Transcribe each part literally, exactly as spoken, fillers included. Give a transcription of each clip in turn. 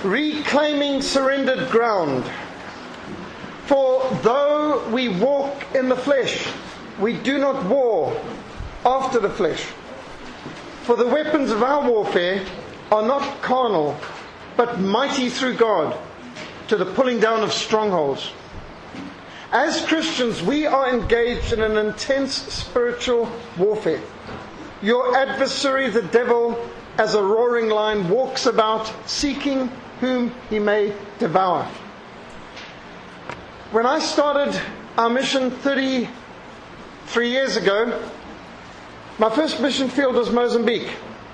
Reclaiming surrendered ground. For though we walk in the flesh, we do not war after the flesh. For the weapons of our warfare are not carnal, but mighty through God, to the pulling down of strongholds. As Christians, we are engaged in an intense spiritual warfare. Your adversary, the devil, as a roaring lion, walks about seeking whom he may devour. When I started our mission thirty-three years ago, my first mission field was Mozambique.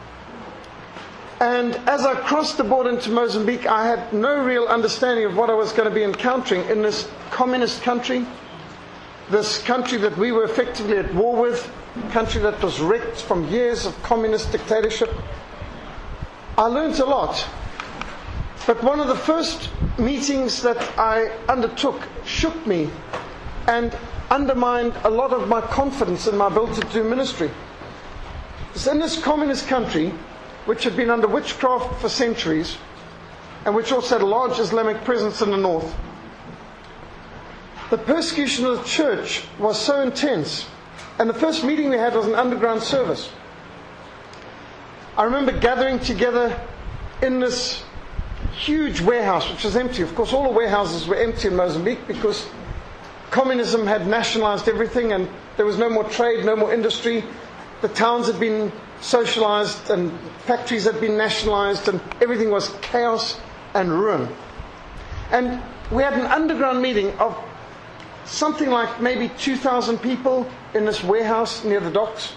And as I crossed the border into Mozambique, I had no real understanding of what I was going to be encountering in this communist country, this country that we were effectively at war with, a country that was wrecked from years of communist dictatorship. I learned a lot. But one of the first meetings that I undertook shook me and undermined a lot of my confidence in my ability to do ministry. It's in this communist country, which had been under witchcraft for centuries, and which also had a large Islamic presence in the north, the persecution of the church was so intense. And the first meeting we had was an underground service. I remember gathering together in this huge warehouse, which was empty. Of course, all the warehouses were empty in Mozambique because communism had nationalized everything and there was no more trade, no more industry. The towns had been socialized and factories had been nationalized and everything was chaos and ruin. And we had an underground meeting of something like maybe two thousand people in this warehouse near the docks.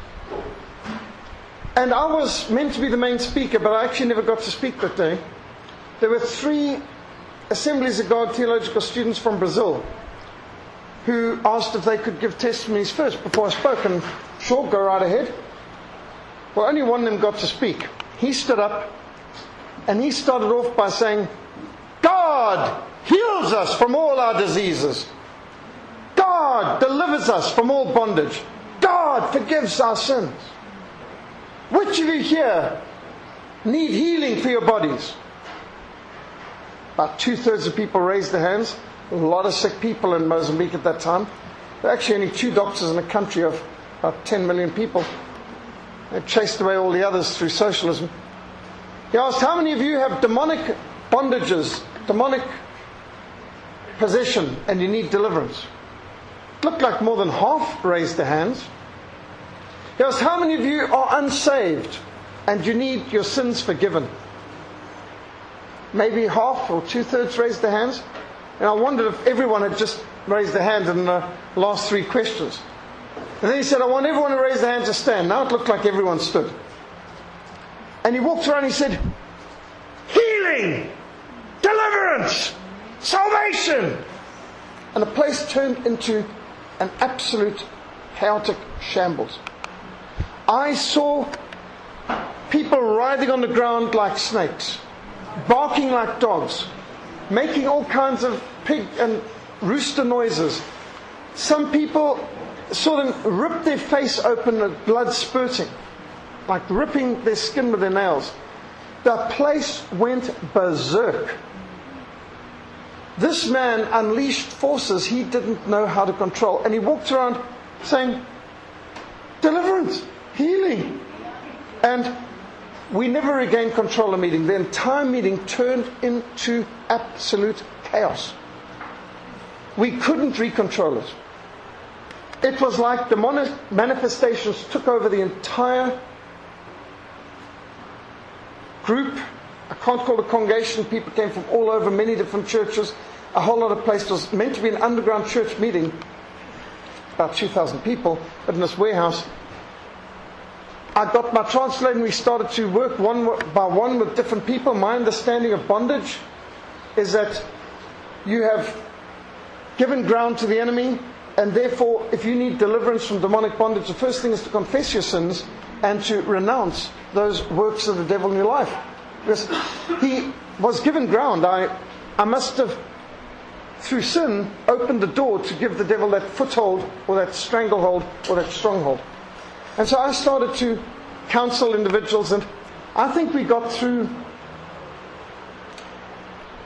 And I was meant to be the main speaker, but I actually never got to speak that day. There were three Assemblies of God theological students from Brazil who asked if they could give testimonies first before I spoke, and sure, go right ahead. Well, only one of them got to speak. He stood up and he started off by saying, God heals us from all our diseases. God delivers us from all bondage. God forgives our sins. Which of you here need healing for your bodies? About two-thirds of people raised their hands. A lot of sick people in Mozambique at that time. There were actually only two doctors in a country of about ten million people. They chased away all the others through socialism. He asked, how many of you have demonic bondages, demonic possession, and you need deliverance? It looked like more than half raised their hands. He asked, how many of you are unsaved and you need your sins forgiven? Maybe half or two-thirds raised their hands. And I wondered if everyone had just raised their hand in the last three questions. And then he said, I want everyone to raise their hand to stand. Now it looked like everyone stood. And he walked around and he said, healing, deliverance, salvation. And the place turned into an absolute chaotic shambles. I saw people writhing on the ground like snakes, barking like dogs, making all kinds of pig and rooster noises. Some people saw them rip their face open with blood spurting, like ripping their skin with their nails. The place went berserk. This man unleashed forces he didn't know how to control, and he walked around saying, deliverance, healing. And we never regained control of the meeting. The entire meeting turned into absolute chaos. We couldn't recontrol it. It was like demonic manifestations took over the entire group. I can't call it a congregation. People came from all over, many different churches. A whole lot of places. It was meant to be an underground church meeting. About two thousand people. But in this warehouse, I got my translator and we started to work one by one with different people. My understanding of bondage is that you have given ground to the enemy, and therefore if you need deliverance from demonic bondage, the first thing is to confess your sins and to renounce those works of the devil in your life. Because he was given ground. I, I must have, through sin, opened the door to give the devil that foothold or that stranglehold or that stronghold. And so I started to counsel individuals, and I think we got through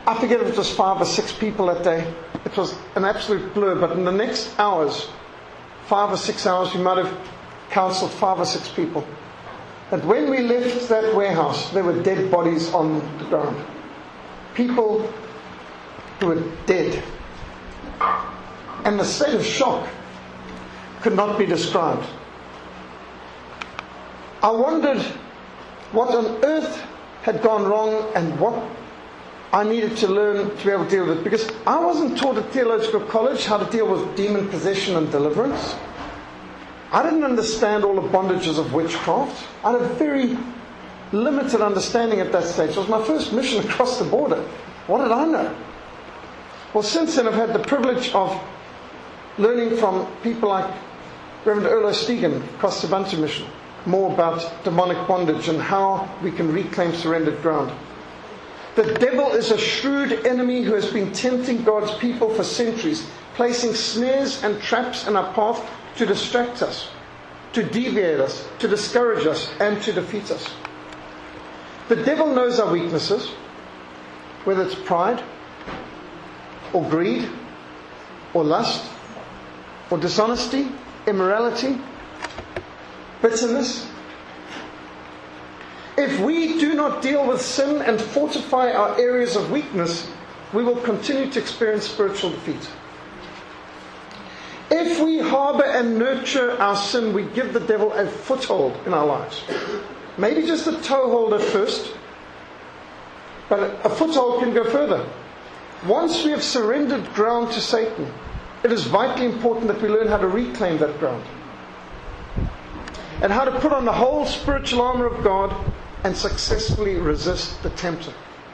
I forget if it was five or six people that day. It was an absolute blur. But in the next hours, five or six hours, we might have counseled five or six people. And when we left that warehouse, there were dead bodies on the ground. People who were dead. And the state of shock could not be described. I wondered what on earth had gone wrong and what I needed to learn to be able to deal with it. Because I wasn't taught at theological college how to deal with demon possession and deliverance. I didn't understand all the bondages of witchcraft. I had a very limited understanding at that stage. It was my first mission across the border. What did I know? Well, since then I've had the privilege of learning from people like Reverend Erlo Stegen across the Bantu Mission, more about demonic bondage and how we can reclaim surrendered ground. The devil is a shrewd enemy who has been tempting God's people for centuries, placing snares and traps in our path to distract us, to deviate us, to discourage us, and to defeat us. The devil knows our weaknesses, whether it's pride, or greed, or lust, or dishonesty, immorality, bitterness. If we do not deal with sin and fortify our areas of weakness, we will continue to experience spiritual defeat. If we harbour and nurture our sin, we give the devil a foothold in our lives. Maybe just a toehold at first, but a foothold can go further. Once we have surrendered ground to Satan, it is vitally important that we learn how to reclaim that ground. And how to put on the whole spiritual armour of God and successfully resist the tempter.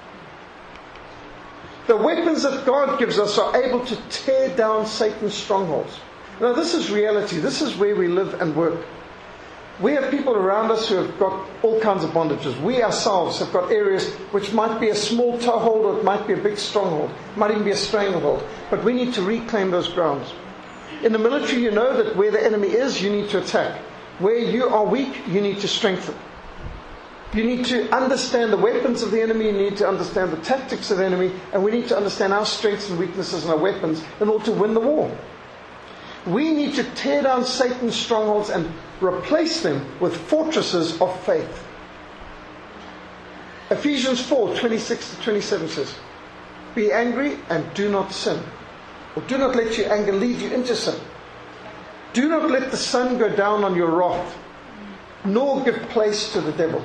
The weapons that God gives us are able to tear down Satan's strongholds. Now this is reality. This is where we live and work. We have people around us who have got all kinds of bondages. We ourselves have got areas which might be a small toehold or it might be a big stronghold. It might even be a stranglehold. But we need to reclaim those grounds. In the military, you know that where the enemy is, you need to attack. Where you are weak, you need to strengthen. You need to understand the weapons of the enemy, you need to understand the tactics of the enemy, and we need to understand our strengths and weaknesses and our weapons in order to win the war. We need to tear down Satan's strongholds and replace them with fortresses of faith. Ephesians four, twenty-six to twenty-seven says, "Be angry and do not sin." Or do not let your anger lead you into sin. Do not let the sun go down on your wrath, nor give place to the devil.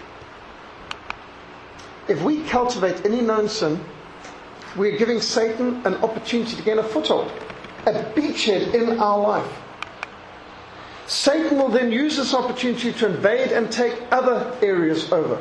If we cultivate any known sin, we are giving Satan an opportunity to gain a foothold, a beachhead in our life. Satan will then use this opportunity to invade and take other areas over.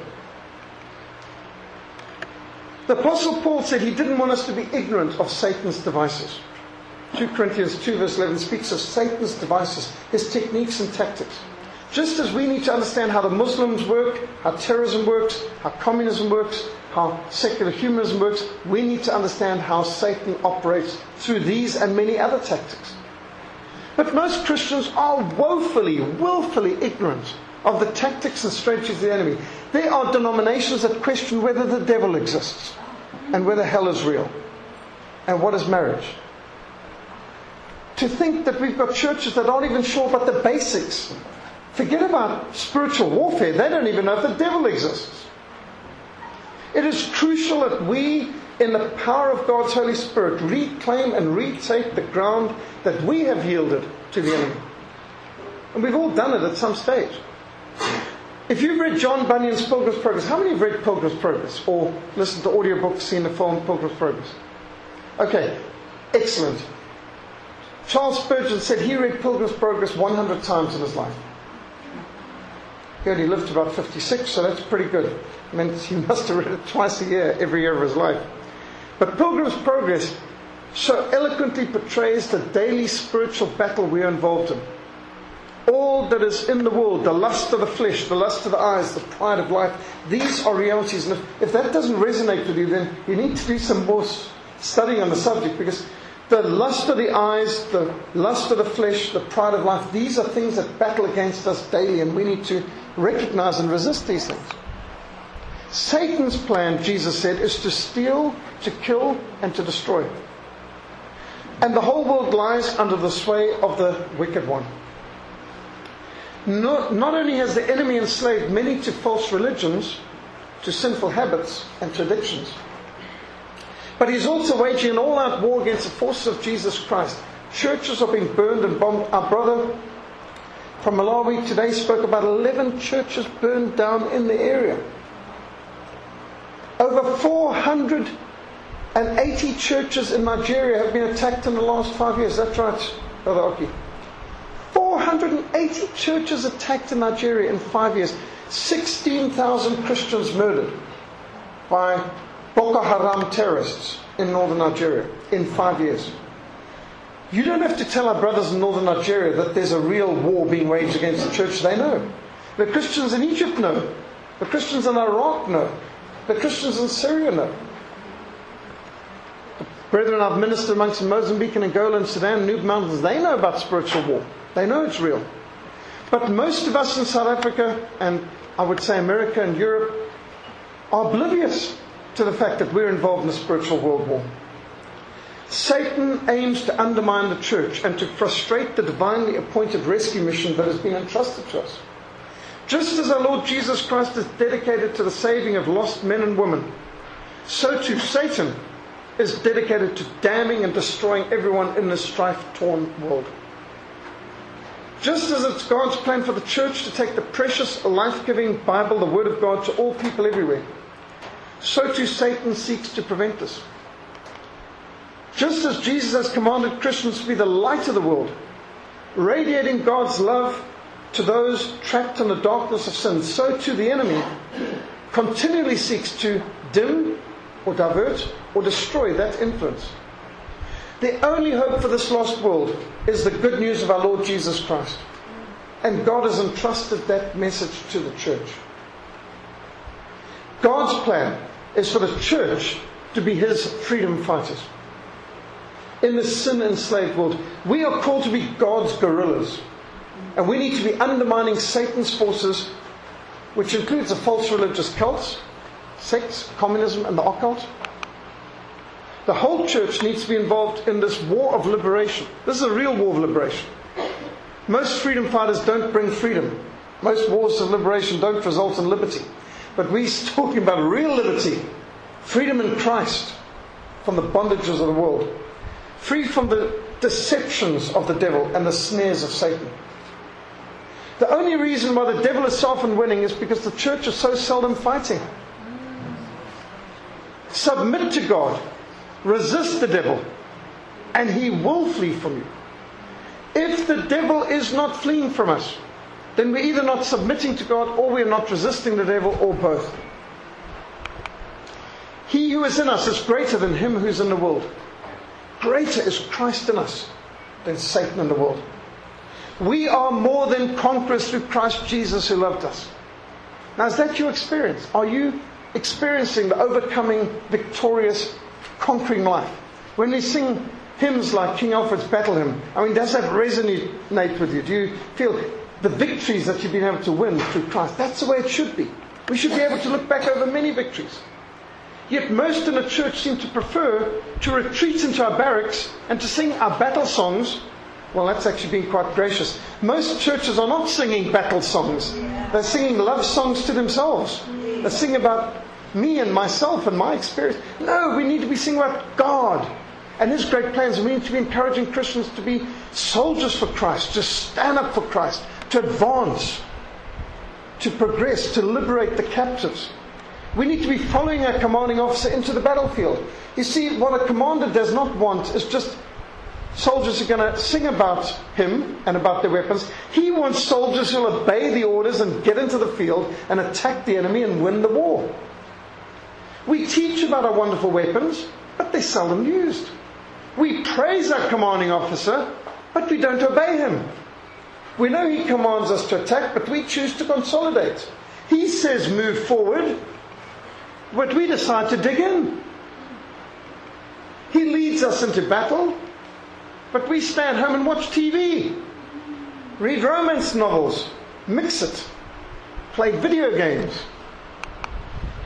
The Apostle Paul said he didn't want us to be ignorant of Satan's devices. Second Corinthians two verse eleven speaks of Satan's devices, his techniques and tactics. Just as we need to understand how the Muslims work, how terrorism works, how communism works, how secular humanism works, we need to understand how Satan operates through these and many other tactics. But most Christians are woefully, willfully ignorant of the tactics and strategies of the enemy. There are denominations that question whether the devil exists and whether hell is real and what is marriage. To think that we've got churches that aren't even sure about the basics. Forget about spiritual warfare. They don't even know if the devil exists. It is crucial that we, in the power of God's Holy Spirit, reclaim and retake the ground that we have yielded to the enemy. And we've all done it at some stage. If you've read John Bunyan's Pilgrim's Progress, how many have read Pilgrim's Progress? Or listened to audiobooks, seen the film Pilgrim's Progress? Okay, excellent. Charles Spurgeon said he read Pilgrim's Progress one hundred times in his life. He only lived to about fifty-six, so that's pretty good. I mean, he must have read it twice a year, every year of his life. But Pilgrim's Progress so eloquently portrays the daily spiritual battle we are involved in. All that is in the world, the lust of the flesh, the lust of the eyes, the pride of life, these are realities. And if, if that doesn't resonate with you, then you need to do some more studying on the subject, because the lust of the eyes, the lust of the flesh, the pride of life, these are things that battle against us daily, and we need to recognize and resist these things. Satan's plan, Jesus said, is to steal, to kill, and to destroy. And the whole world lies under the sway of the wicked one. Not, not only has the enemy enslaved many to false religions, to sinful habits, and to addictions, but he's also waging an all-out war against the forces of Jesus Christ. Churches are being burned and bombed. Our brother from Malawi today spoke about eleven churches burned down in the area. Over four hundred eighty churches in Nigeria have been attacked in the last five years. That's right, Brother Oki. four hundred eighty churches attacked in Nigeria in five years. sixteen thousand Christians murdered by Boko Haram terrorists in northern Nigeria in five years. You don't have to tell our brothers in northern Nigeria that there's a real war being waged against the church. They know. The Christians in Egypt know. The Christians in Iraq know. The Christians in Syria know. The brethren I've ministered amongst Mozambique and Angola and Sudan, Noob Mountains, they know about spiritual war. They know it's real. But most of us in South Africa, and I would say America and Europe, are oblivious to the fact that we're involved in a spiritual world war. Satan aims to undermine the church and to frustrate the divinely appointed rescue mission that has been entrusted to us. Just as our Lord Jesus Christ is dedicated to the saving of lost men and women, so too Satan is dedicated to damning and destroying everyone in this strife-torn world. Just as it's God's plan for the church to take the precious, life-giving Bible, the Word of God, to all people everywhere, so too Satan seeks to prevent this. Just as Jesus has commanded Christians to be the light of the world, radiating God's love to those trapped in the darkness of sin, so too the enemy continually seeks to dim or divert or destroy that influence. The only hope for this lost world is the good news of our Lord Jesus Christ. And God has entrusted that message to the church. God's plan is for the church to be His freedom fighters. In this sin-enslaved world, we are called to be God's guerrillas. And we need to be undermining Satan's forces, which includes the false religious cults, sects, communism, and the occult. The whole church needs to be involved in this war of liberation. This is a real war of liberation. Most freedom fighters don't bring freedom. Most wars of liberation don't result in liberty. But we're talking about real liberty. Freedom in Christ from the bondages of the world. Free from the deceptions of the devil and the snares of Satan. The only reason why the devil is so often winning is because the church is so seldom fighting. Submit to God. Resist the devil. And he will flee from you. If the devil is not fleeing from us, then we're either not submitting to God or we're not resisting the devil, or both. He who is in us is greater than him who's in the world. Greater is Christ in us than Satan in the world. We are more than conquerors through Christ Jesus who loved us. Now, is that your experience? Are you experiencing the overcoming, victorious, conquering life? When we sing hymns like King Alfred's Battle Hymn, I mean, does that resonate with you? Do you feel the victories that you've been able to win through Christ? That's the way it should be. We should be able to look back over many victories. Yet most in the church seem to prefer to retreat into our barracks and to sing our battle songs. Well, that's actually been quite gracious. Most churches are not singing battle songs. They're singing love songs to themselves. They're singing about me and myself and my experience. No, we need to be singing about God and His great plans. We need to be encouraging Christians to be soldiers for Christ, to stand up for Christ, to advance, to progress, to liberate the captives. We need to be following our commanding officer into the battlefield. You see, what a commander does not want is just soldiers who are going to sing about him and about their weapons. He wants soldiers who will obey the orders and get into the field and attack the enemy and win the war. We teach about our wonderful weapons, but they're seldom used. We praise our commanding officer, but we don't obey him. We know he commands us to attack, but we choose to consolidate. He says move forward, but we decide to dig in. He leads us into battle, but we stay at home and watch T V, read romance novels, mix it, play video games.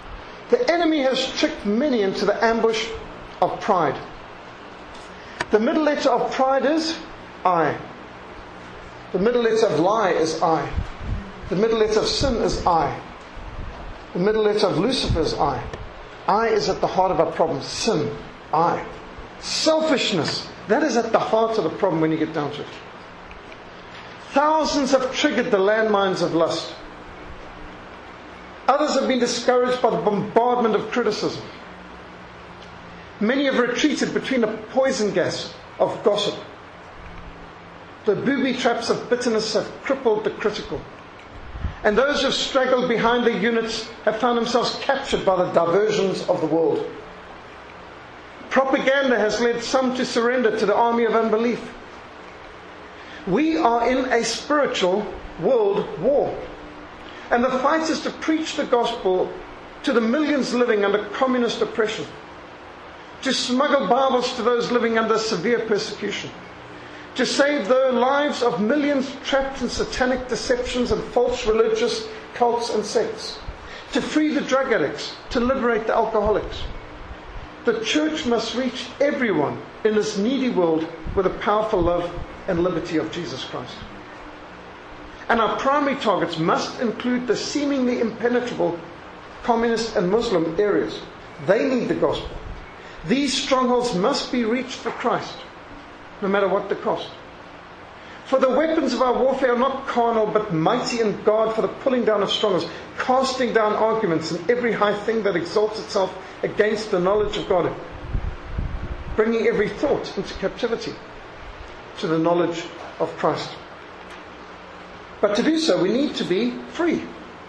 The enemy has tricked many into the ambush of pride. The middle letter of pride is I. The middle letter of lie is I. The middle letter of sin is I. The middle letter of Lucifer is I. I is at the heart of our problem. Sin, I. Selfishness, that is at the heart of the problem when you get down to it. Thousands have triggered the landmines of lust. Others have been discouraged by the bombardment of criticism. Many have retreated between the poison gas of gossip. The booby traps of bitterness have crippled the critical. And those who have straggled behind their units have found themselves captured by the diversions of the world. Propaganda has led some to surrender to the army of unbelief. We are in a spiritual world war. And the fight is to preach the gospel to the millions living under communist oppression. To smuggle Bibles to those living under severe persecution. To save the lives of millions trapped in satanic deceptions and false religious cults and sects. To free the drug addicts. To liberate the alcoholics. The church must reach everyone in this needy world with the powerful love and liberty of Jesus Christ. And our primary targets must include the seemingly impenetrable communist and Muslim areas. They need the gospel. These strongholds must be reached for Christ, no matter what the cost. For the weapons of our warfare are not carnal, but mighty in God for the pulling down of strongholds, casting down arguments and every high thing that exalts itself against the knowledge of God, bringing every thought into captivity to the knowledge of Christ. But to do so, we need to be free.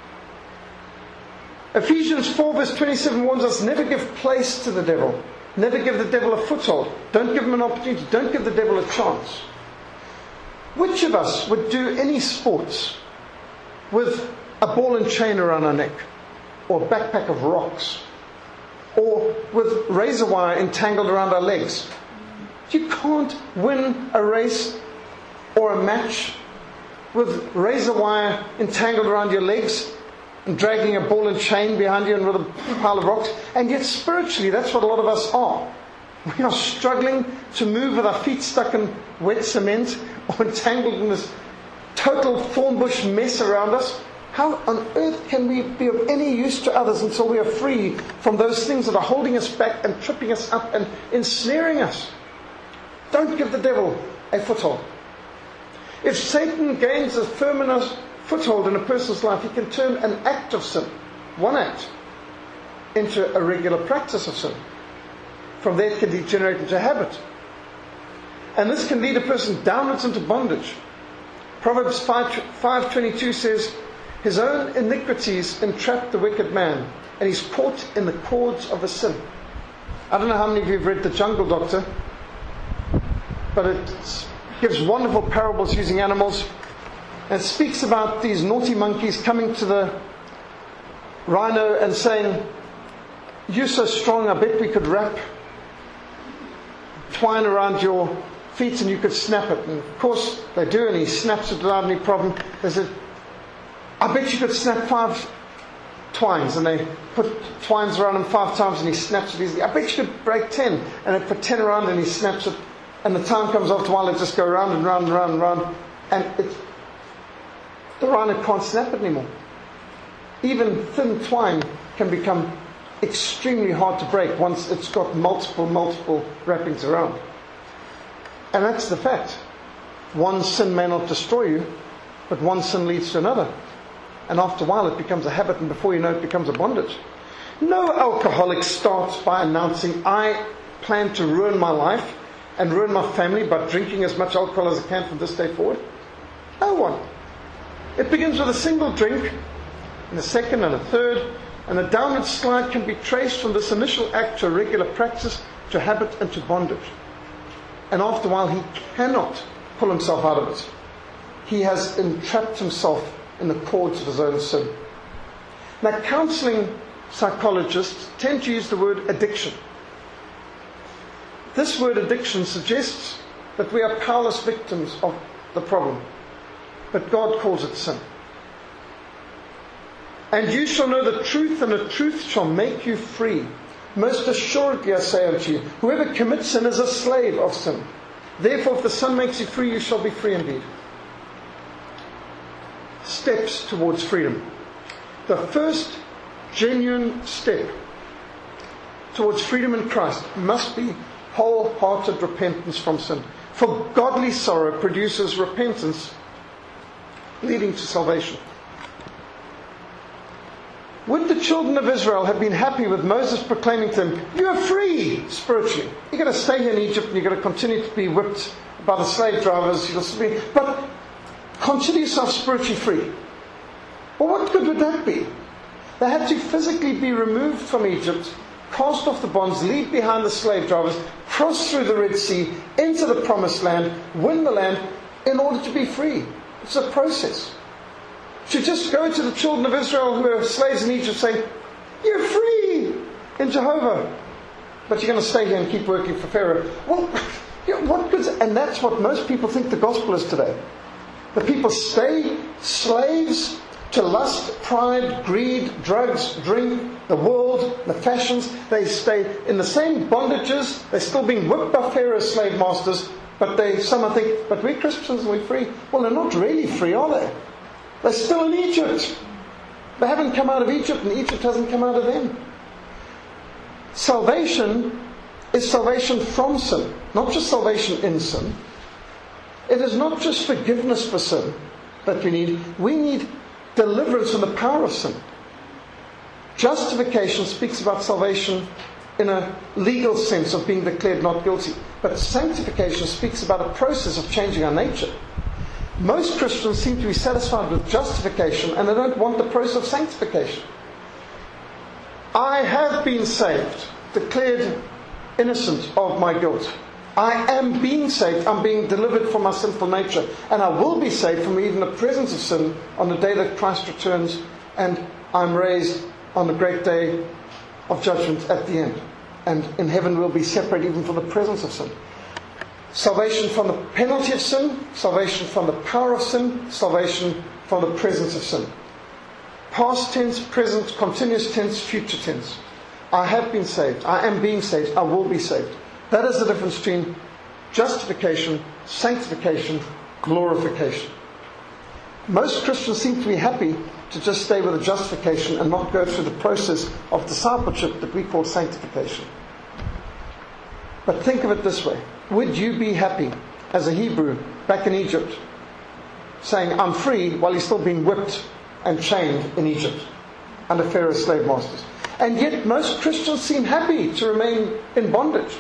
Ephesians four verse twenty-seven warns us, never give place to the devil. Never give the devil a foothold. Don't give him an opportunity. Don't give the devil a chance. Which of us would do any sports with a ball and chain around our neck? Or a backpack of rocks? Or with razor wire entangled around our legs? You can't win a race or a match with razor wire entangled around your legs and dragging a ball and chain behind you and with a pile of rocks. And yet spiritually, that's what a lot of us are. We are struggling to move with our feet stuck in wet cement or entangled in this total thorn bush mess around us. How on earth can we be of any use to others until we are free from those things that are holding us back and tripping us up and ensnaring us? Don't give the devil a foothold. If Satan gains a firm enough foothold in a person's life, he can turn an act of sin, one act, into a regular practice of sin. From there it can degenerate into a habit. And this can lead a person downwards into bondage. Proverbs five twenty-two says, his own iniquities entrap the wicked man, and he's caught in the cords of a sin. I don't know how many of you have read The Jungle Doctor, but it gives wonderful parables using animals. And speaks about these naughty monkeys coming to the rhino and saying, you're so strong, I bet we could wrap twine around your feet and you could snap it. And of course they do, and he snaps it without any problem. They said, I bet you could snap five twines. And they put twines around him five times and he snaps it easily. I bet you could break ten. And they put ten around and he snaps it. And the time comes after a while, they just go round and round and round and round. And it's the rhino can't snap it anymore. Even thin twine can become extremely hard to break once it's got multiple, multiple wrappings around. And that's the fact. One sin may not destroy you, but one sin leads to another. And after a while it becomes a habit, and before you know it, it becomes a bondage. No alcoholic starts by announcing, I plan to ruin my life and ruin my family by drinking as much alcohol as I can from this day forward. No one. It begins with a single drink, and a second and a third, and the downward slide can be traced from this initial act to a regular practice, to habit and to bondage. And after a while he cannot pull himself out of it. He has entrapped himself in the cords of his own sin. Now, counseling psychologists tend to use the word addiction. This word addiction suggests that we are powerless victims of the problem. But God calls it sin. And you shall know the truth, and the truth shall make you free. Most assuredly I say unto you, whoever commits sin is a slave of sin. Therefore, if the Son makes you free, you shall be free indeed. Steps towards freedom. The first genuine step towards freedom in Christ must be wholehearted repentance from sin. For godly sorrow produces repentance, leading to salvation. Would the children of Israel have been happy with Moses proclaiming to them, you are free spiritually. You're going to stay here in Egypt and you're going to continue to be whipped by the slave drivers. You'll be, but consider yourself spiritually free. Well, what good would that be? They had to physically be removed from Egypt, cast off the bonds, leave behind the slave drivers, cross through the Red Sea, into the promised land, win the land, in order to be free. It's a process. To just go to the children of Israel who were slaves in Egypt saying, you're free in Jehovah, but you're going to stay here and keep working for Pharaoh. Well, you know, what good? And that's what most people think the gospel is today. The people stay slaves to lust, pride, greed, drugs, drink, the world, the fashions. They stay in the same bondages. They're still being whipped by Pharaoh's slave masters, but they somehow think, but we're Christians and we're free. Well, they're not really free, are they? They're still in Egypt. They haven't come out of Egypt, and Egypt hasn't come out of them. Salvation is salvation from sin, not just salvation in sin. It is not just forgiveness for sin that we need. We need deliverance from the power of sin. Justification speaks about salvation in a legal sense of being declared not guilty. But sanctification speaks about a process of changing our nature. Most Christians seem to be satisfied with justification and they don't want the process of sanctification. I have been saved, declared innocent of my guilt. I am being saved. I'm being delivered from my sinful nature. And I will be saved from even the presence of sin on the day that Christ returns and I'm raised on the great day of judgment at the end. And in heaven we'll be separate even from the presence of sin. Salvation from the penalty of sin, salvation from the power of sin, salvation from the presence of sin. Past tense, present, continuous tense, future tense. I have been saved. I am being saved. I will be saved. That is the difference between justification, sanctification, glorification. Most Christians seem to be happy to just stay with the justification and not go through the process of discipleship that we call sanctification. But think of it this way. Would you be happy as a Hebrew back in Egypt saying, I'm free, while he's still being whipped and chained in Egypt under Pharaoh's slave masters? And yet most Christians seem happy to remain in bondage.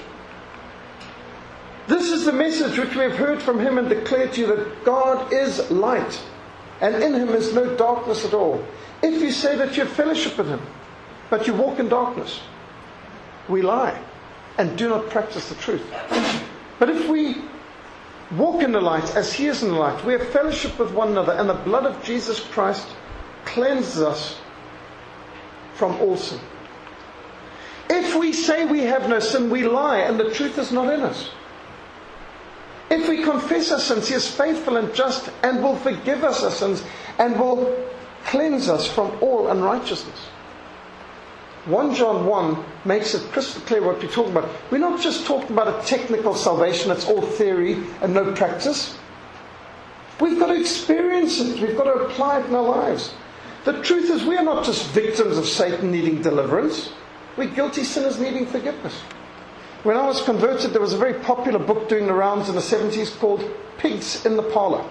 This is the message which we have heard from him and declared to you, that God is light, and in him is no darkness at all. If you say that you have fellowship with him, but you walk in darkness, we lie and do not practice the truth. But if we walk in the light as he is in the light, we have fellowship with one another, and the blood of Jesus Christ cleanses us from all sin. If we say we have no sin, we lie, and the truth is not in us. If we confess our sins, he is faithful and just and will forgive us our sins and will cleanse us from all unrighteousness. First John one makes it crystal clear what we're talking about. We're not just talking about a technical salvation, it's all theory and no practice. We've got to experience it. We've got to apply it in our lives. The truth is, we are not just victims of Satan needing deliverance. We're guilty sinners needing forgiveness. When I was converted, there was a very popular book doing the rounds in the seventies called Pigs in the Parlour.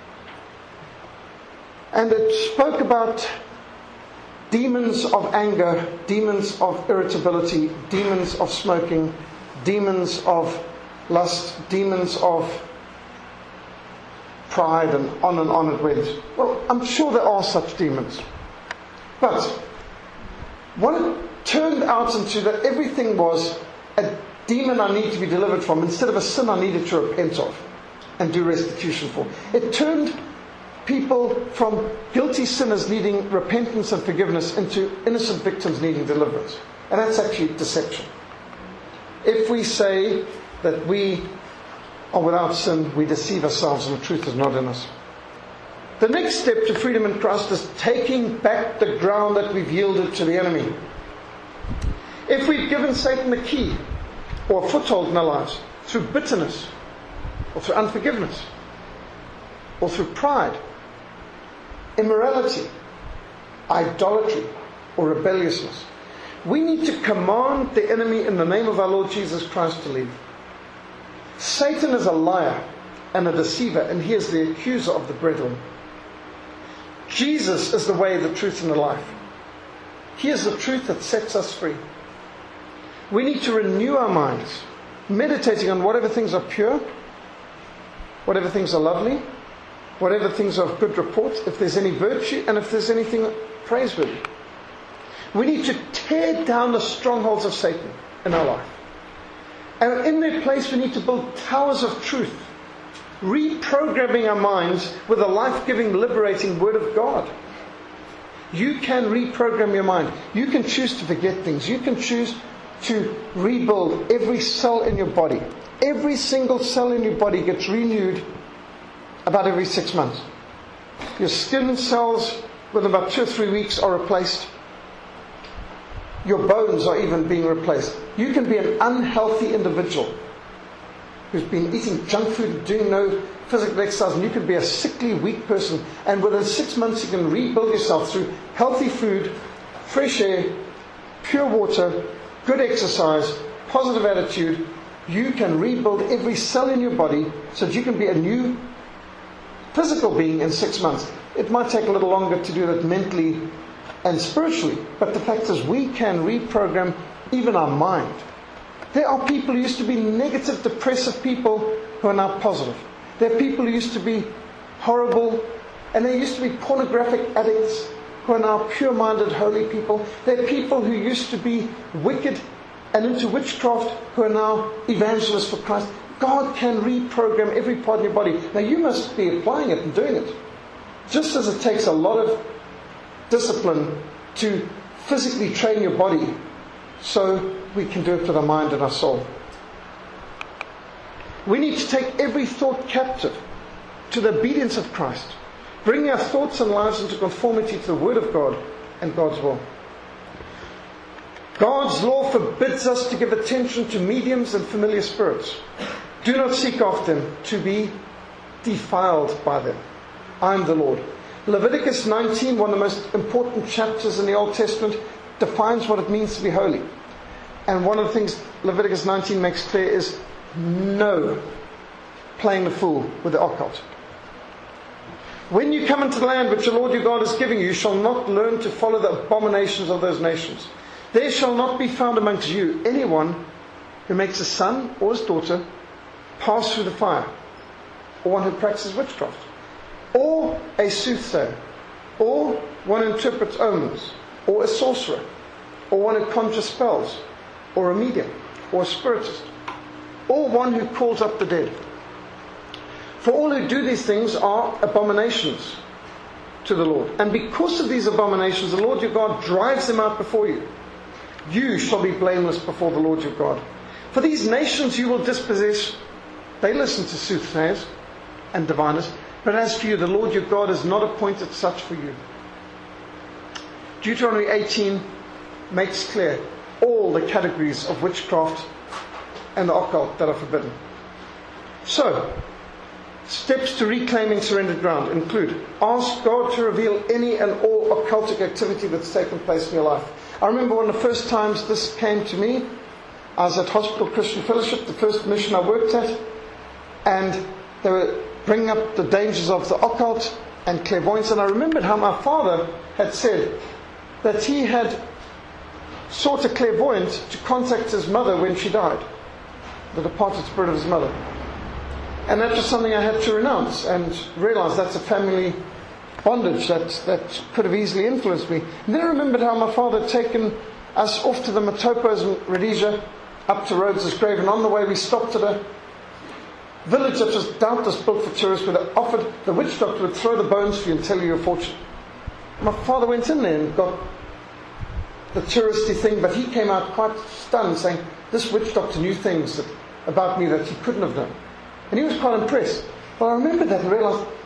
And it spoke about demons of anger, demons of irritability, demons of smoking, demons of lust, demons of pride, and on and on it went. Well, I'm sure there are such demons. But what it turned out into, that everything was a demon I need to be delivered from instead of a sin I needed to repent of and do restitution for. It turned people from guilty sinners needing repentance and forgiveness into innocent victims needing deliverance. And that's actually deception. If we say that we are without sin, we deceive ourselves and the truth is not in us. The next step to freedom in Christ is taking back the ground that we've yielded to the enemy. If we've given Satan a key or a foothold in our lives through bitterness or through unforgiveness or through pride, immorality, idolatry, or rebelliousness, we need to command the enemy in the name of our Lord Jesus Christ to leave. Satan is a liar and a deceiver, and he is the accuser of the brethren. Jesus is the way, the truth, and the life. He is the truth that sets us free. We need to renew our minds, meditating on whatever things are pure, whatever things are lovely, whatever things are of good report, if there's any virtue, and if there's anything praiseworthy. We need to tear down the strongholds of Satan in our life. And in their place we need to build towers of truth, reprogramming our minds with the life-giving, liberating Word of God. You can reprogram your mind. You can choose to forget things. You can choose to rebuild every cell in your body. Every single cell in your body gets renewed about every six months. Your skin cells within about two or three weeks are replaced. Your bones are even being replaced. You can be an unhealthy individual who's been eating junk food, doing no physical exercise, and you can be a sickly, weak person, and within six months you can rebuild yourself through healthy food, fresh air, pure water, good exercise, positive attitude. You can rebuild every cell in your body so that you can be a new physical being in six months. It might take a little longer to do that mentally and spiritually, but the fact is we can reprogram even our mind. There are people who used to be negative, depressive people who are now positive. There are people who used to be horrible, and there used to be pornographic addicts who are now pure-minded, holy people. There are people who used to be wicked and into witchcraft who are now evangelists for Christ. God can reprogram every part of your body. Now you must be applying it and doing it. Just as it takes a lot of discipline to physically train your body, so we can do it with our mind and our soul. We need to take every thought captive to the obedience of Christ, bring our thoughts and lives into conformity to the Word of God and God's will. God's law forbids us to give attention to mediums and familiar spirits. Do not seek after them to be defiled by them. I am the Lord. Leviticus nineteen, one of the most important chapters in the Old Testament, defines what it means to be holy. And one of the things Leviticus nineteen makes clear is no playing the fool with the occult. When you come into the land which the Lord your God is giving you, you shall not learn to follow the abominations of those nations. There shall not be found amongst you anyone who makes a son or his daughter pass through the fire, or one who practices witchcraft, or a soothsayer, or one who interprets omens, or a sorcerer, or one who conjures spells, or a medium, or a spiritist, or one who calls up the dead. For all who do these things are abominations to the Lord. And because of these abominations, the Lord your God drives them out before you. You shall be blameless before the Lord your God. For these nations you will dispossess. They listen to soothsayers and diviners. But as for you, the Lord your God has not appointed such for you. Deuteronomy eighteen makes clear all the categories of witchcraft and the occult that are forbidden. So, steps to reclaiming surrendered ground include: ask God to reveal any and all occultic activity that's taken place in your life. I remember one of the first times this came to me, I was at Hospital Christian Fellowship, the first mission I worked at, and they were bringing up the dangers of the occult and clairvoyance, and I remembered how my father had said that he had sought a clairvoyant to contact his mother when she died, the departed spirit of his mother. And that was something I had to renounce and realize that's a family bondage that, that could have easily influenced me. And then I remembered how my father had taken us off to the Matopos in Rhodesia, up to Rhodes' grave, and on the way we stopped at a village that was doubtless built for tourists, where they offered, the witch doctor would throw the bones for you and tell you your fortune. My father went in there and got the touristy thing, but he came out quite stunned, saying, this witch doctor knew things that, about me that he couldn't have known. And he was quite impressed. But I remembered that and realized,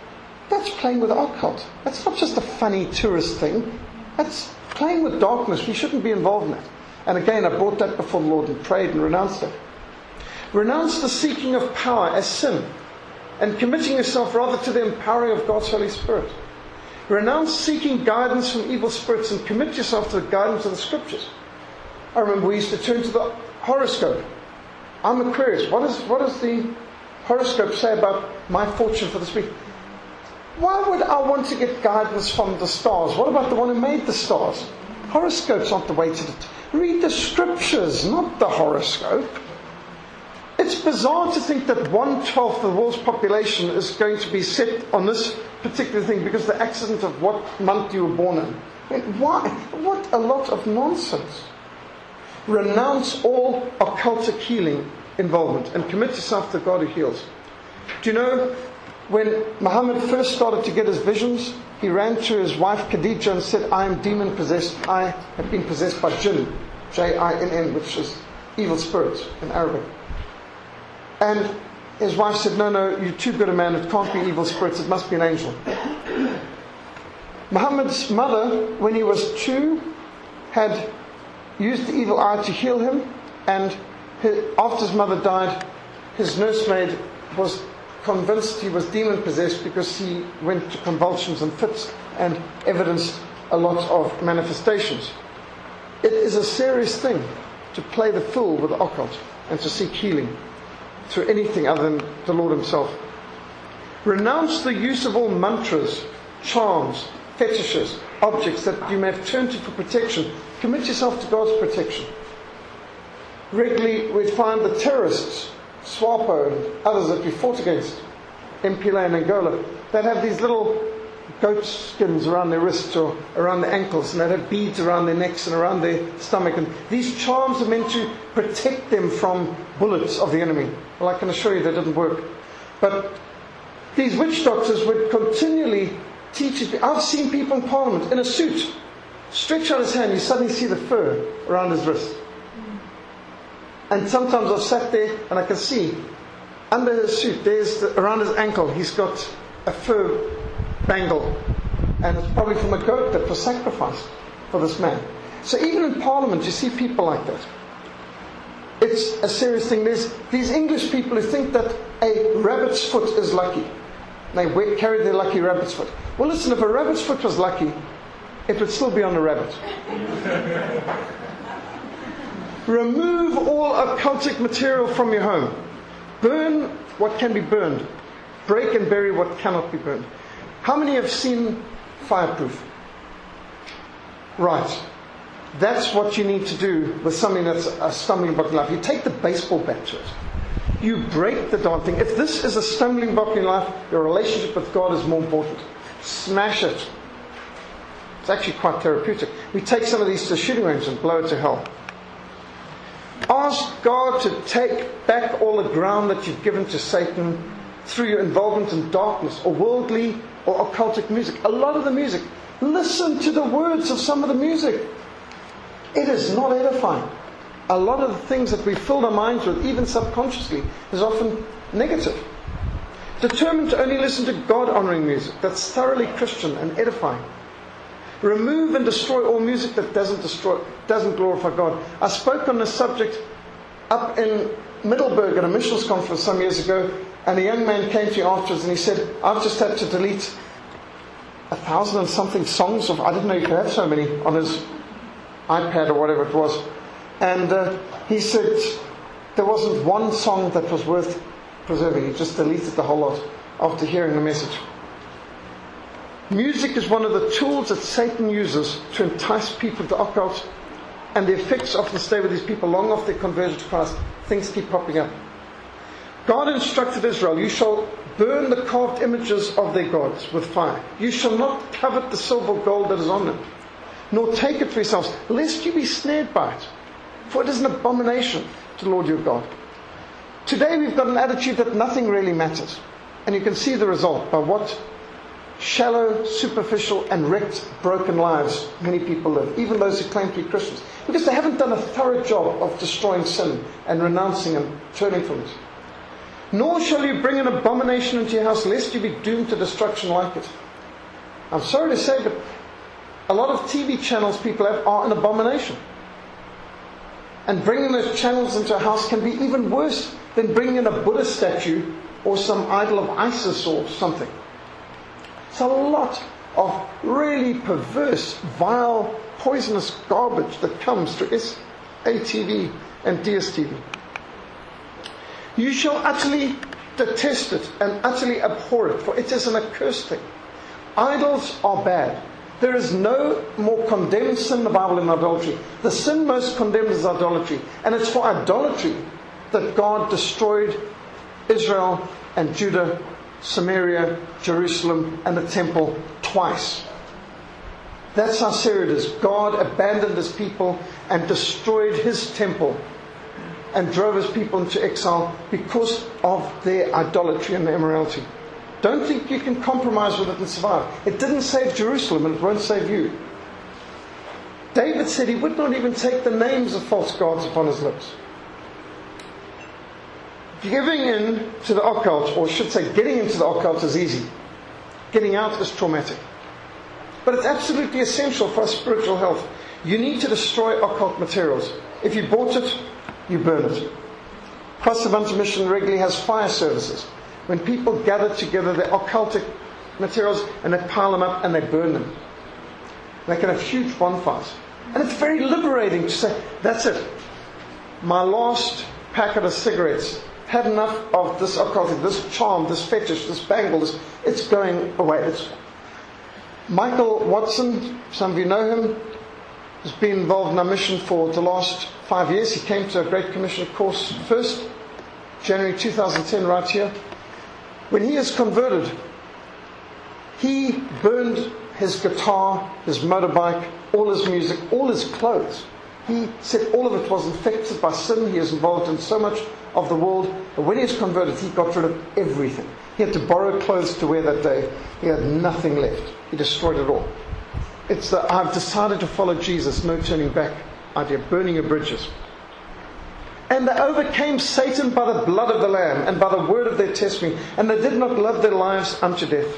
That's playing with the occult. That's not just a funny tourist thing. That's playing with darkness. We shouldn't be involved in that. And again, I brought that before the Lord and prayed and renounced it. Renounce the seeking of power as sin and committing yourself rather to the empowering of God's Holy Spirit. Renounce seeking guidance from evil spirits and commit yourself to the guidance of the Scriptures. I remember we used to turn to the horoscope. I'm Aquarius. What, is, what does the horoscope say about my fortune for this week? Why would I want to get guidance from the stars? What about the one who made the stars? Horoscopes aren't the way to it. Read the Scriptures, not the horoscope. It's bizarre to think that one-twelfth of the world's population is going to be set on this particular thing because of the accident of what month you were born in. I mean, why? What a lot of nonsense. Renounce all occultic healing involvement and commit yourself to God who heals. Do you know, when Muhammad first started to get his visions, he ran to his wife Khadija and said, I am demon possessed. I have been possessed by jinn, J I N N, which is evil spirits in Arabic. And his wife said, no, no, you're too good a man. It can't be evil spirits. It must be an angel. Muhammad's mother, when he was two, had used the evil eye to heal him. And his, after his mother died, his nursemaid was convinced he was demon possessed because he went to convulsions and fits and evidenced a lot of manifestations. It is a serious thing to play the fool with the occult and to seek healing through anything other than the Lord Himself. Renounce the use of all mantras, charms, fetishes, objects that you may have turned to for protection. Commit yourself to God's protection. Regularly we find the terrorists, SWAPO and others that we fought against, M P L A in Angola, that have these little goat skins around their wrists or around their ankles, and that have beads around their necks and around their stomach. And these charms are meant to protect them from bullets of the enemy. Well, I can assure you that didn't work. But these witch doctors would continually teach it. I've seen people in Parliament in a suit stretch out his hand, you suddenly see the fur around his wrist. And sometimes I've sat there and I can see under his suit, there's the, around his ankle, he's got a fur bangle, and it's probably from a goat that was sacrificed for this man. So even in Parliament you see people like that. It's a serious thing. There's these English people who think that a rabbit's foot is lucky. They wear, carry their lucky rabbit's foot. Well, listen, if a rabbit's foot was lucky, it would still be on the rabbit. Remove all occultic material from your home. Burn what can be burned. Break and bury what cannot be burned. How many have seen Fireproof? Right. That's what you need to do with something that's a stumbling block in life. You take the baseball bat to it. You break the darn thing. If this is a stumbling block in life, your relationship with God is more important. Smash it. It's actually quite therapeutic. We take some of these to the shooting range and blow it to hell. Ask God to take back all the ground that you've given to Satan through your involvement in darkness or worldly or occultic music. A lot of the music. Listen to the words of some of the music. It is not edifying. A lot of the things that we filled our minds with, even subconsciously, is often negative. Determined to only listen to God-honouring music that's thoroughly Christian and edifying. Remove and destroy all music that doesn't destroy, doesn't glorify God. I spoke on this subject up in Middelburg at a missions conference some years ago, and a young man came to me afterwards and he said, I've just had to delete a thousand and something songs of, I didn't know you could have so many on his iPad or whatever it was. And uh, he said there wasn't one song that was worth preserving. He just deleted the whole lot after hearing the message. Music is one of the tools that Satan uses to entice people to occult, and the effects often stay with these people long after their conversion to Christ. Things keep popping up. God instructed Israel, you shall burn the carved images of their gods with fire. You shall not covet the silver or gold that is on them, nor take it for yourselves, lest you be snared by it. For it is an abomination to the Lord your God. Today we've got an attitude that nothing really matters. And you can see the result by what shallow, superficial and wrecked, broken lives many people live. Even those who claim to be Christians. Because they haven't done a thorough job of destroying sin and renouncing and turning from it. Nor shall you bring an abomination into your house, lest you be doomed to destruction like it. I'm sorry to say, but a lot of T V channels people have are an abomination. And bringing those channels into a house can be even worse than bringing in a Buddha statue or some idol of Isis or something. It's a lot of really perverse, vile, poisonous garbage that comes through S A T V and D S T V. You shall utterly detest it and utterly abhor it, for it is an accursed thing. Idols are bad. There is no more condemned sin in the Bible than idolatry. The sin most condemned is idolatry. And it's for idolatry that God destroyed Israel and Judah, Samaria, Jerusalem, and the temple twice. That's how serious it is. God abandoned His people and destroyed His temple and drove His people into exile because of their idolatry and their immorality. Don't think you can compromise with it and survive. It didn't save Jerusalem, and it won't save you. David said he would not even take the names of false gods upon his lips. Giving in to the occult, or I should say getting into the occult, is easy. Getting out is traumatic. But it's absolutely essential for our spiritual health. You need to destroy occult materials. If you bought it, you burn it. Pastor Mission regularly has fire services. When people gather together their occultic materials and they pile them up and they burn them. They can have huge bonfires. And it's very liberating to say, that's it. My last packet of cigarettes had enough of this occultic, this charm, this fetish, this bangle, this, it's going away. It's, Michael Watson, some of you know him, has been involved in our mission for the last five years. He came to a Great Commission course first, January two thousand ten, right here. When he is converted, he burned his guitar, his motorbike, all his music, all his clothes. He said all of it was infected by sin. He is involved in so much of the world. But when he was converted, he got rid of everything. He had to borrow clothes to wear that day. He had nothing left. He destroyed it all. It's the I've decided to follow Jesus, no turning back idea, burning your bridges. And they overcame Satan by the blood of the Lamb and by the word of their testimony. And they did not love their lives unto death.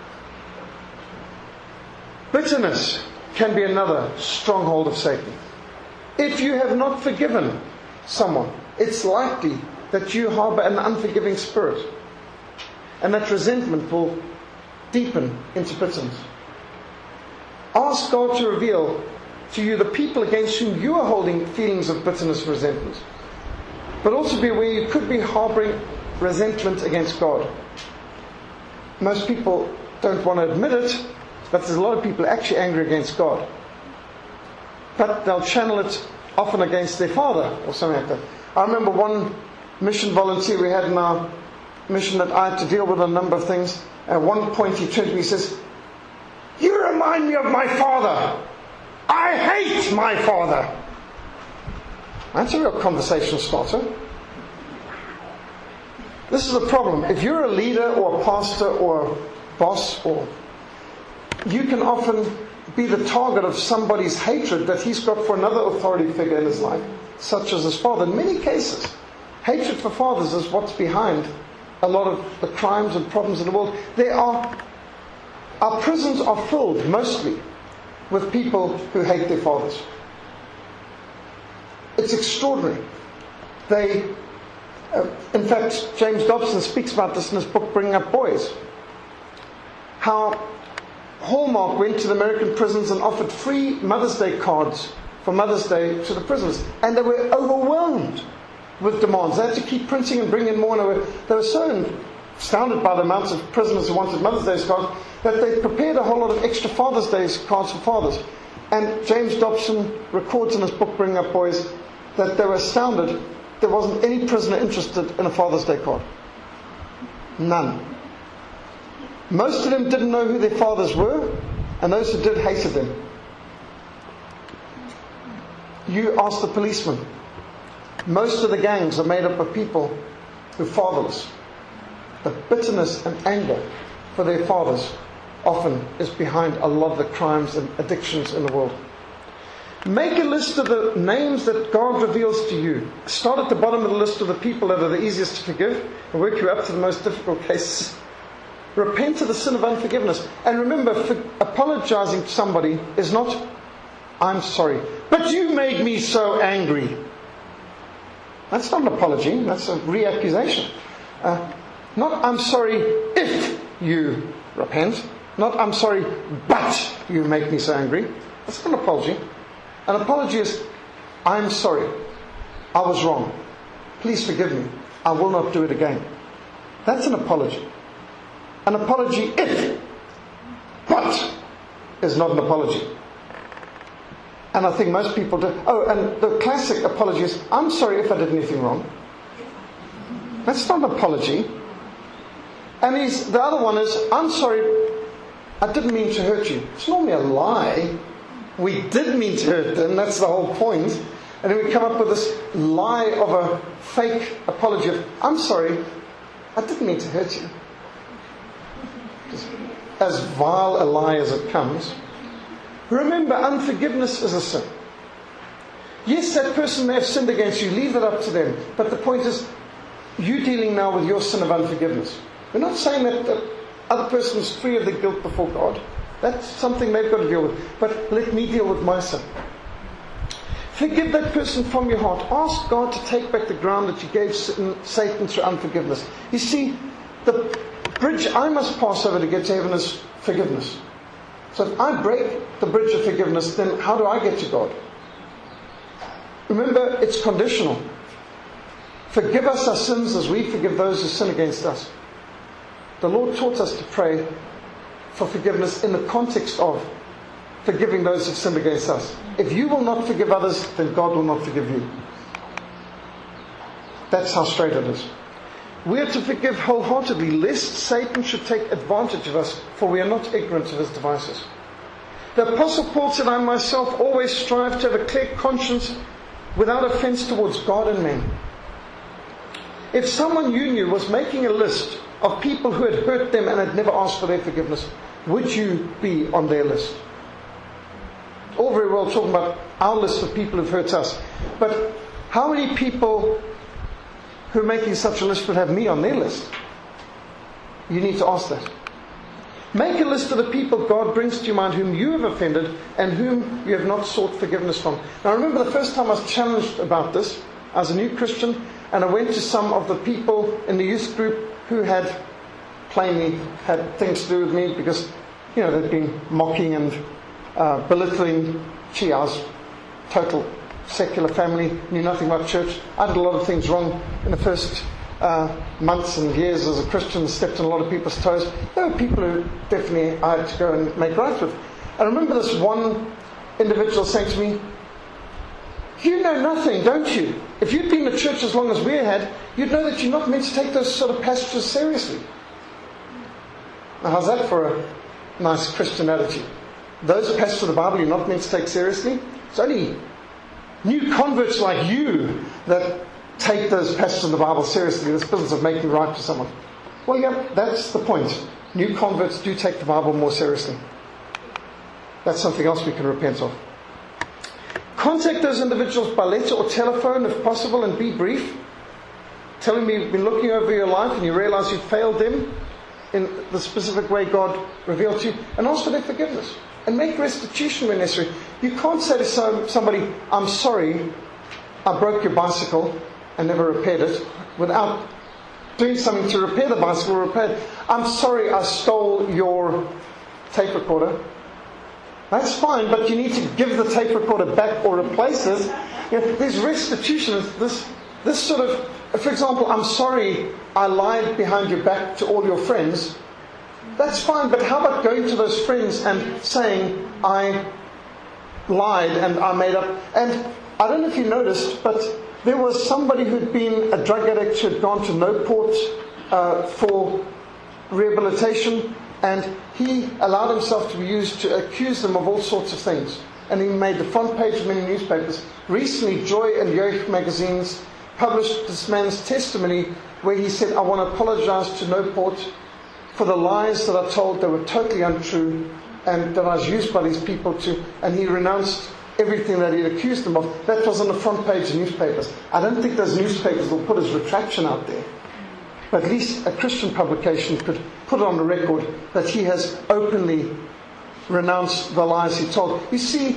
Bitterness can be another stronghold of Satan. If you have not forgiven someone, it's likely that you harbour an unforgiving spirit. And that resentment will deepen into bitterness. Ask God to reveal to you the people against whom you are holding feelings of bitterness and resentment. But also be aware you could be harbouring resentment against God. Most people don't want to admit it, but there's a lot of people actually angry against God. But they'll channel it often against their father or something like that. I remember one mission volunteer we had in our mission that I had to deal with a number of things. At one point he turned to me and says, "You remind me of my father. I hate my father." That's a real conversation starter. This is the problem. If you're a leader or a pastor or a boss, or you can often be the target of somebody's hatred that he's got for another authority figure in his life, such as his father. In many cases, hatred for fathers is what's behind a lot of the crimes and problems in the world. There are, our prisons are filled mostly with people who hate their fathers. It's extraordinary. They, uh, in fact, James Dobson speaks about this in his book, Bringing Up Boys. How Hallmark went to the American prisons and offered free Mother's Day cards for Mother's Day to the prisoners. And they were overwhelmed with demands. They had to keep printing and bringing in more. And they were, they were so astounded by the amounts of prisoners who wanted Mother's Day cards that they prepared a whole lot of extra Father's Day cards for fathers. And James Dobson records in his book, Bringing Up Boys, that they were astounded there wasn't any prisoner interested in a Father's Day card. None. Most of them didn't know who their fathers were, and those who did hated them. You ask the policeman. Most of the gangs are made up of people who are fatherless. The bitterness and anger for their fathers often is behind a lot of the crimes and addictions in the world. Make a list of the names that God reveals to you. Start at the bottom of the list of the people that are the easiest to forgive and work you up to the most difficult cases. Repent of the sin of unforgiveness. And remember, for apologizing to somebody is not, I'm sorry, but you made me so angry. That's not an apology. That's a reaccusation. Uh, not, I'm sorry if you repent. Not, I'm sorry, but you make me so angry. That's not an apology. An apology is, I'm sorry. I was wrong. Please forgive me. I will not do it again. That's an apology. An apology if, but, is not an apology. And I think most people do. Oh, and the classic apology is, I'm sorry if I did anything wrong. That's not an apology. And he's, the other one is, I'm sorry, I didn't mean to hurt you. It's normally a lie. We did mean to hurt them, that's the whole point. And then we come up with this lie of a fake apology of, I'm sorry, I didn't mean to hurt you. Just as vile a lie as it comes. Remember, unforgiveness is a sin. Yes, that person may have sinned against you, leave it up to them. But the point is, you dealing now with your sin of unforgiveness. We're not saying that the other person is free of the guilt before God. That's something they've got to deal with. But let me deal with my sin. Forgive that person from your heart. Ask God to take back the ground that you gave Satan through unforgiveness. You see, the bridge I must pass over to get to heaven is forgiveness. So if I break the bridge of forgiveness, then how do I get to God? Remember, it's conditional. Forgive us our sins as we forgive those who sin against us. The Lord taught us to pray for forgiveness in the context of forgiving those who sinned against us. If you will not forgive others, then God will not forgive you. That's how straight it is. We are to forgive wholeheartedly, lest Satan should take advantage of us, for we are not ignorant of his devices. The Apostle Paul said, I myself always strive to have a clear conscience without offense towards God and men. If someone you knew was making a list of people who had hurt them and had never asked for their forgiveness, would you be on their list? All very well talking about our list of people who've hurt us. But how many people who are making such a list would have me on their list? You need to ask that. Make a list of the people God brings to your mind whom you have offended and whom you have not sought forgiveness from. Now I remember the first time I was challenged about this, I was a new Christian, and I went to some of the people in the youth group who had plainly had things to do with me because, you know, they'd been mocking and uh, belittling. Gee, I was total secular family, knew nothing about church. I did a lot of things wrong in the first uh, months and years as a Christian, stepped on a lot of people's toes. There were people who definitely I had to go and make right with. I remember this one individual saying to me, you know nothing, don't you? If you'd been in church as long as we had, you'd know that you're not meant to take those sort of passages seriously. Now, how's that for a nice Christian attitude? Those passages of the Bible you're not meant to take seriously? It's only new converts like you that take those passages of the Bible seriously, this business of making right to someone. Well, yeah, that's the point. New converts do take the Bible more seriously. That's something else we can repent of. Contact those individuals by letter or telephone if possible and be brief. Telling me you've been looking over your life and you realize you failed them in the specific way God revealed to you, and ask for their forgiveness. And make restitution when necessary. You can't say to some, somebody, I'm sorry, I broke your bicycle and never repaired it, without doing something to repair the bicycle or repair it. I'm sorry I stole your tape recorder. That's fine, but you need to give the tape recorder back or replace it. You know, there's restitution. This, this sort of, for example, I'm sorry I lied behind your back to all your friends. That's fine, but how about going to those friends and saying, I lied and I made up. And I don't know if you noticed, but there was somebody who'd been a drug addict who had gone to Newport uh, for rehabilitation, and he allowed himself to be used to accuse them of all sorts of things. And he made the front page of many newspapers. Recently, Joy and Yoich magazines published this man's testimony where he said, I want to apologize to Newport for the lies that I told. They were totally untrue, and that I was used by these people to, and he renounced everything that he'd accused them of. That was on the front page of newspapers. I don't think those newspapers will put his retraction out there. But at least a Christian publication could put on the record that he has openly renounced the lies he told. You see,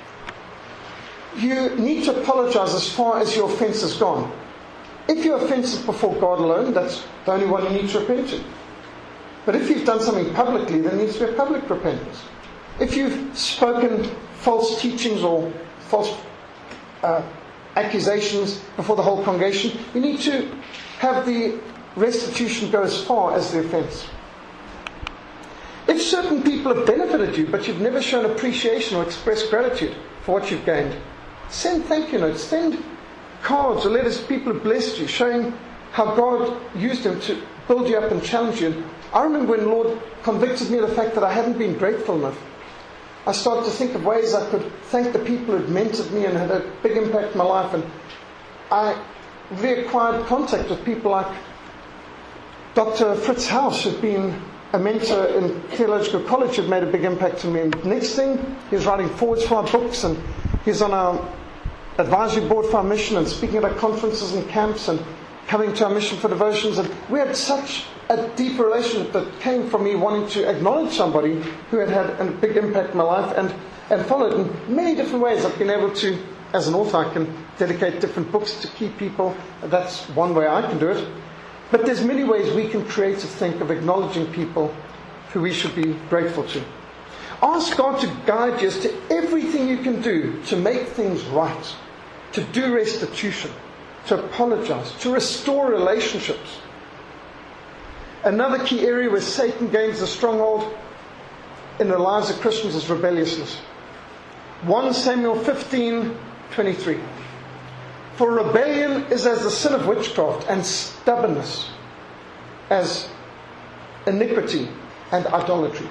you need to apologize as far as your offense has gone. If your offense is before God alone, that's the only one you need to repent to. But if you've done something publicly, there needs to be a public repentance. If you've spoken false teachings or false uh, accusations before the whole congregation, you need to have the restitution go as far as the offence. If certain people have benefited you, but you've never shown appreciation or expressed gratitude for what you've gained, send thank you notes, send cards or letters to people who blessed you, showing how God used them to build you up and challenge you. I remember when the Lord convicted me of the fact that I hadn't been grateful enough. I started to think of ways I could thank the people who'd mentored me and had a big impact in my life. And I reacquired contact with people like Doctor Fritz Haus, who'd been a mentor in theological college, who'd made a big impact on me. And next thing, he was writing forwards for our books, and he's on our advisory board for our mission and speaking at our conferences and camps and coming to our mission for devotions. And we had such a deep relationship that came from me wanting to acknowledge somebody who had had a big impact in my life and, and followed in many different ways. I've been able to, as an author, I can dedicate different books to key people. That's one way I can do it. But there's many ways we can create to think of acknowledging people who we should be grateful to. Ask God to guide you as to everything you can do to make things right, to do restitution, to apologize, to restore relationships. Another key area where Satan gains a stronghold in the lives of Christians is rebelliousness. First Samuel fifteen twenty-three. For rebellion is as the sin of witchcraft, and stubbornness as iniquity and idolatry.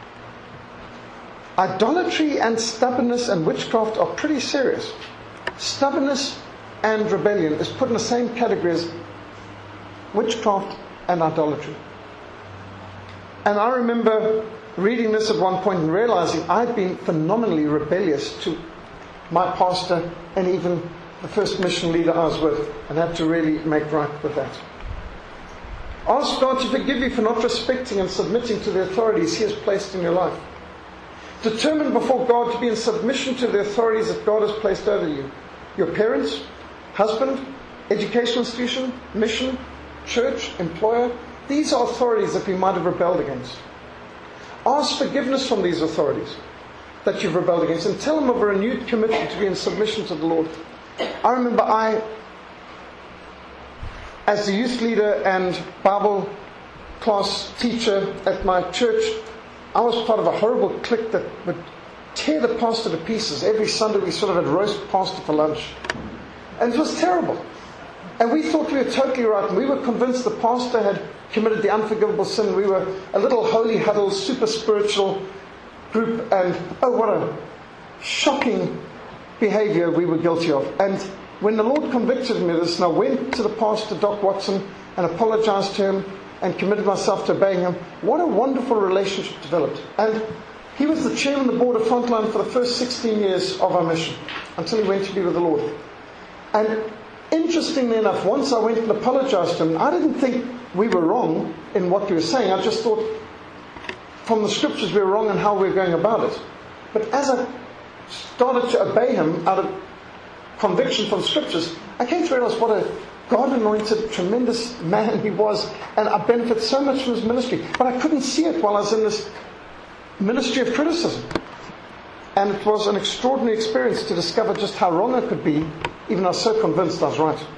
Idolatry and stubbornness and witchcraft are pretty serious. Stubbornness and rebellion is put in the same category as witchcraft and idolatry. And I remember reading this at one point and realizing I'd been phenomenally rebellious to my pastor and even the first mission leader I was with, and had to really make right with that. Ask God to forgive you for not respecting and submitting to the authorities He has placed in your life. Determine before God to be in submission to the authorities that God has placed over you. Your parents, husband, educational institution, mission, church, employer. These are authorities that we might have rebelled against. Ask forgiveness from these authorities that you've rebelled against, and tell them of a renewed commitment to be in submission to the Lord. I remember I, as the youth leader and Bible class teacher at my church, I was part of a horrible clique that would tear the pastor to pieces. Every Sunday we sort of had roast pastor for lunch. And it was terrible. And we thought we were totally right. And we were convinced the pastor had committed the unforgivable sin. We were a little holy huddle, super spiritual group. And oh, what a shocking behavior we were guilty of. And when the Lord convicted me of this, and I went to the pastor, Doc Watson, and apologized to him and committed myself to obeying him, what a wonderful relationship developed. And he was the chairman of the board of Frontline for the first sixteen years of our mission, until he went to be with the Lord. And interestingly enough, once I went and apologized to him, I didn't think we were wrong in what we were saying. I just thought from the scriptures we were wrong in how we were going about it. But as I started to obey him out of conviction from scriptures, I came to realize what a God-anointed, tremendous man he was, and I benefit so much from his ministry. But I couldn't see it while I was in this ministry of criticism. And it was an extraordinary experience to discover just how wrong I could be, even though I was so convinced I was right.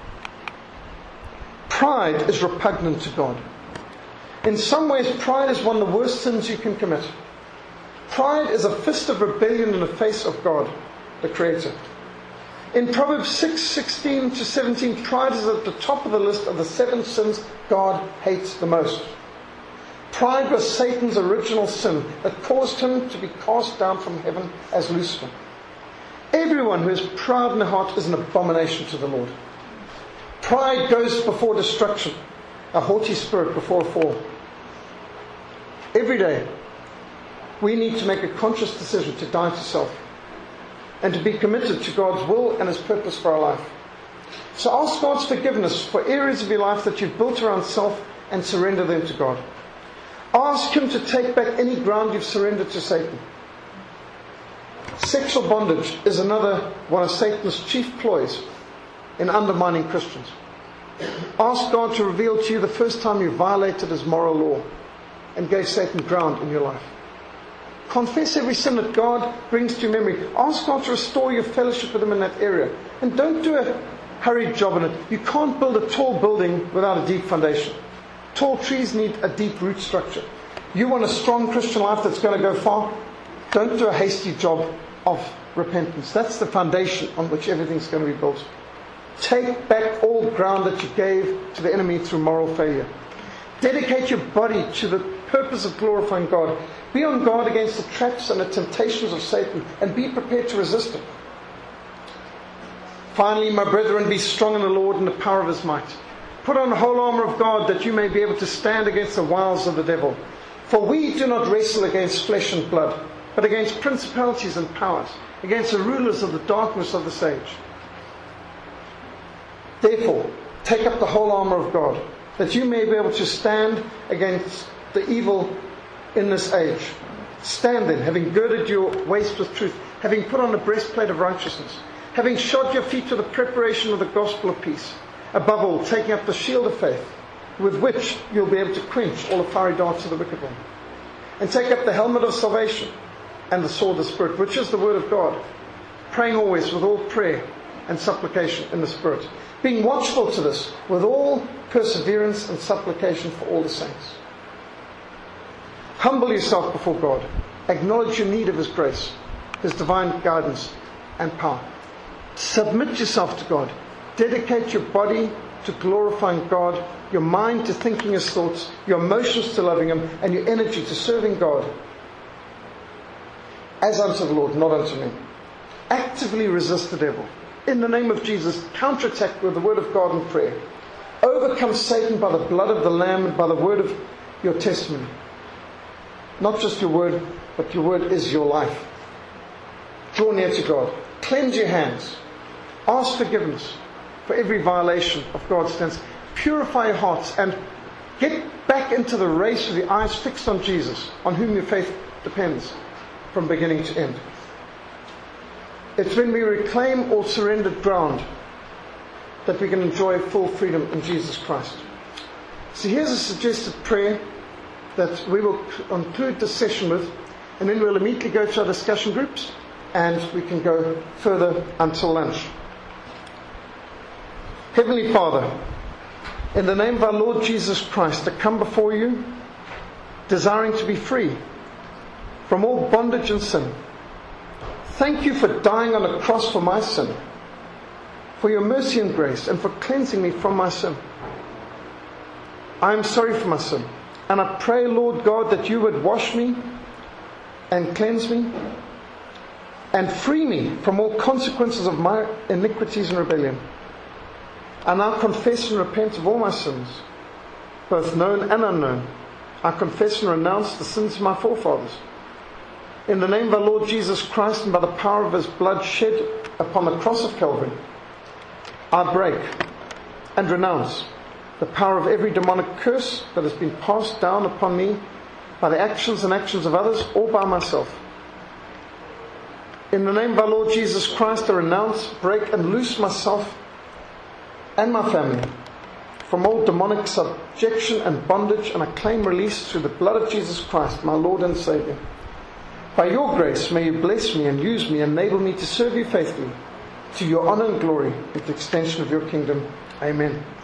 Pride is repugnant to God. In some ways, pride is one of the worst sins you can commit. Pride is a fist of rebellion in the face of God, the Creator. In Proverbs six, sixteen to seventeen, pride is at the top of the list of the seven sins God hates the most. Pride was Satan's original sin that caused him to be cast down from heaven as Lucifer. Everyone who is proud in their heart is an abomination to the Lord. Pride goes before destruction, a haughty spirit before a fall. Every day, we need to make a conscious decision to die to self. and to be committed to God's will and His purpose for our life. So ask God's forgiveness for areas of your life that you've built around self and surrender them to God. Ask Him to take back any ground you've surrendered to Satan. Sexual bondage is another one of Satan's chief ploys in undermining Christians. Ask God to reveal to you the first time you violated His moral law and gave Satan ground in your life. Confess every sin that God brings to your memory. Ask God to restore your fellowship with Him in that area. And don't do a hurried job on it. You can't build a tall building without a deep foundation. Tall trees need a deep root structure. You want a strong Christian life that's going to go far? Don't do a hasty job of repentance. That's the foundation on which everything's going to be built. Take back all ground that you gave to the enemy through moral failure. Dedicate your body to the purpose of glorifying God. Be on guard against the traps and the temptations of Satan, and be prepared to resist him. Finally, my brethren, be strong in the Lord and the power of His might. Put on the whole armour of God, that you may be able to stand against the wiles of the devil. For we do not wrestle against flesh and blood, but against principalities and powers, against the rulers of the darkness of this age. Therefore, take up the whole armour of God, that you may be able to stand against the evil in this age. Stand then, having girded your waist with truth, having put on the breastplate of righteousness, having shod your feet with the preparation of the gospel of peace. Above all, taking up the shield of faith, with which you'll be able to quench all the fiery darts of the wicked one. And take up the helmet of salvation and the sword of the Spirit, which is the word of God, praying always with all prayer and supplication in the Spirit, being watchful to this with all perseverance and supplication for all the saints. Humble yourself before God. Acknowledge your need of His grace, His divine guidance and power. Submit yourself to God. Dedicate your body to glorifying God, your mind to thinking His thoughts, your emotions to loving Him, and your energy to serving God as unto the Lord, not unto men. Actively resist the devil. In the name of Jesus, counterattack with the word of God and prayer. Overcome Satan by the blood of the Lamb and by the word of your testimony. Not just your word, but your word is your life. Draw near to God. Cleanse your hands. Ask forgiveness for every violation of God's stance. Purify your hearts and get back into the race with your eyes fixed on Jesus, on whom your faith depends from beginning to end. It's when we reclaim all surrendered ground that we can enjoy full freedom in Jesus Christ. So here's a suggested prayer that we will conclude this session with, and then we'll immediately go to our discussion groups, and we can go further until lunch. Heavenly Father, in the name of our Lord Jesus Christ, I come before you, desiring to be free from all bondage and sin. Thank you for dying on the cross for my sin, for your mercy and grace, and for cleansing me from my sin. I am sorry for my sin, and I pray, Lord God, that you would wash me and cleanse me and free me from all consequences of my iniquities and rebellion. I now confess and repent of all my sins, both known and unknown. I confess and renounce the sins of my forefathers. In the name of our Lord Jesus Christ and by the power of His blood shed upon the cross of Calvary, I break and renounce the power of every demonic curse that has been passed down upon me by the actions and actions of others or by myself. In the name of our Lord Jesus Christ, I renounce, break and loose myself and my family from all demonic subjection and bondage, and I claim release through the blood of Jesus Christ, my Lord and Saviour. By your grace, may you bless me and use me, enable me to serve you faithfully, to your honour and glory, with the extension of your kingdom. Amen.